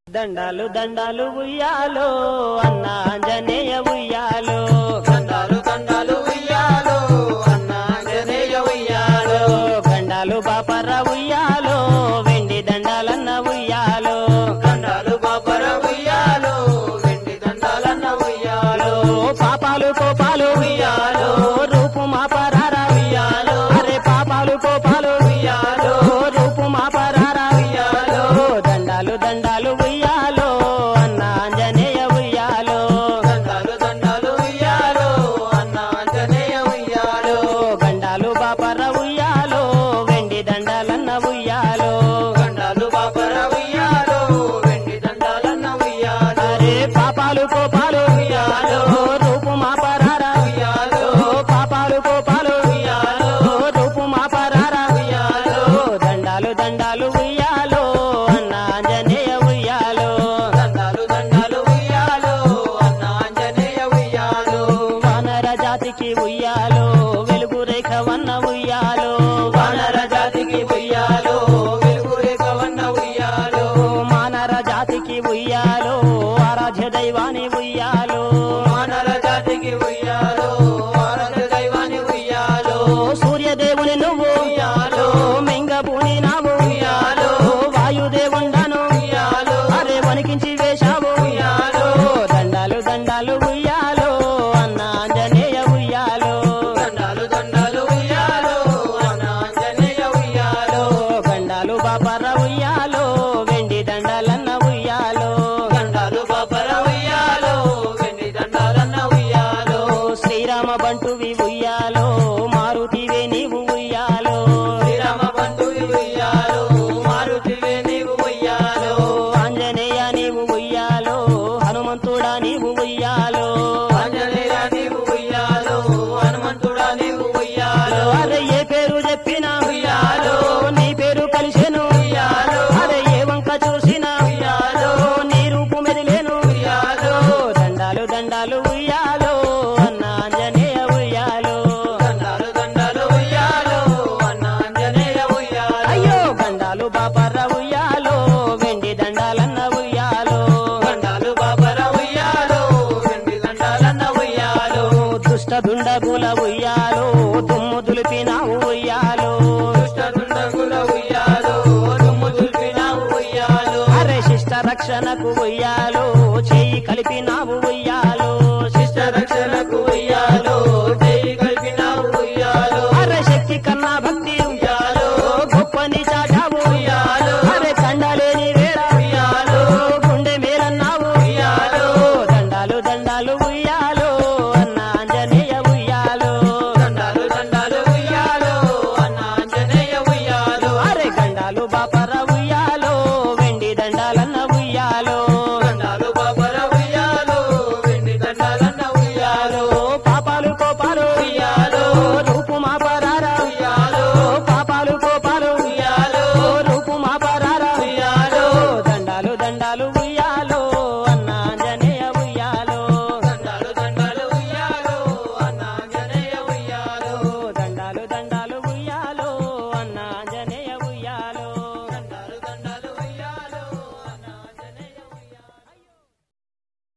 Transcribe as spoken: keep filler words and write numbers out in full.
దండాలు దండాలు ఉయ్యాలో అన్న ఆంజనేయ ఉయ్యాలో దండాలు దండాలు ఉయ్యాలో అన్న ఆంజనేయ ఉయ్యాలో గండాలు బాపర ఉయ్యాలో వెండి దండాలన్న ఉయ్యాలో దండాలు బాపర ఉయ్యాలో వెండి దండాలన్న ఉయ్యాలో పాపాలు కోపాలు ఉయ్యాలో రూపు మాపరారా ఉయ్యాలో అరే పాపాలు కోపాలు ఉయ్యాలో రూపు మాపరారా ఉయ్యాలో దండాలు దండాలు ఉయ్యాలో అన్న ఆంజనేయ ఉయ్యాలో దండాలు దండాలు ఉయ్యాలో అన్న ఆంజనేయ ఉయ్యాలో గండాలు బాపర ఉయ్యాలో వెండి దండాలన్న ఉయ్యాలో దండాలు బాపర ఉయ్యాలో వెండి దండాలన్న ఉయ్యాలో అరే పాపాలు కోపాలు ఉయ్యాలో రూపు మాపరారా ఉయ్యాలో పాపాలు కోపాలు ఉయ్యాలో రూపు మాపరారా ఉయ్యాలో దండాలు దండాలు ఉయ్యాలో అన్న ఆంజనేయ ఉయ్యాలో దండాలు దండాలు ఉయ్యాలో అన్న ఆంజనేయ ఉయ్యాలో వానర జాతికి ఉయ్యాలో వెలుగు రేఖ వన్న ఉయ్యాలో వానర జాతికి ఉయ్యాలో వెలుగు రేఖవన్న ఉయ్యాలో మానర జాతికి ఉయ్యాలో ఆరాధ్య దైవాని ఉయ్యాలో వానర జాతికి ఉయ్యాలో ఆరాధ్య దైవాన్ని ఉయ్యాలో సూర్యదేవుని నువ్వు ఉయ్యాలో మెంగబూని నావు ఉయ్యాలో వాయుదేవుండను ఉయ్యాలో అరే వణికించి వేశావు ఉయ్యాలో దండాలు దండాలు ఉయ్యాలో అన్న ఆంజనేయ ఉయ్యాలో దండాలు దండాలు ఉయ్యాలో అన్న ఆంజనేయ ఉయ్యాలో గండాలు బాపర ఉయ్యాలో వెండి దండాలన్న ఉయ్యాలో దండాలు బాపర ఉయ్యాలో వెండి దండాలన్న ఉయ్యాలో శ్రీరామ బంటువి ఉయ్యాలో మారుతివే నీవు ఉయ్యాలో శ్రీరామ బంధువి ఉయ్యాలో మారుతివే నీవు ఉయ్యాలో ఆంజనేయ నీవు ఉయ్యాలో హనుమంతుడా నీవు ఉయ్యాలో ఆంజనేయ నీవు ఉయ్యాలో హనుమంతుడా నీవు ఉయ్యాలో అరే ఏ పేరు చెప్పినా ఉయ్యాలో నీ పేరు కలిసెను ఉయ్యాలో అరే ఏ వంక చూసినా ఉయ్యాలో నీ రూపు మెదిలేను ఉయ్యాలో దండాలు దండాలు ఉయ్యాలో అన్న ఆంజనేయ ఉయ్యాలో దండాలు దండాలు ఉయ్యాలో అన్న ఆంజనేయ ఉయ్యాలో అయ్యో గండాలు బాపర్ర ఉయ్యాలో వెండి దండాలన్న ఉయ్యాలో దండాలు బాపర ఉయ్యాలో వెండి దండాలన్న ఉయ్యాలో దుష్ట దుండగుల ఉయ్యాలో దుమ్ము దులిపినావు ఉయ్యాలో దుష్ట దుండగుల ఉయ్యాలో దుమ్ము దులిపినావు ఉయ్యాలో అరే శిష్ట రక్షణకు ఉయ్యాలో చేయి కలిపినావు ఉయ్యాలో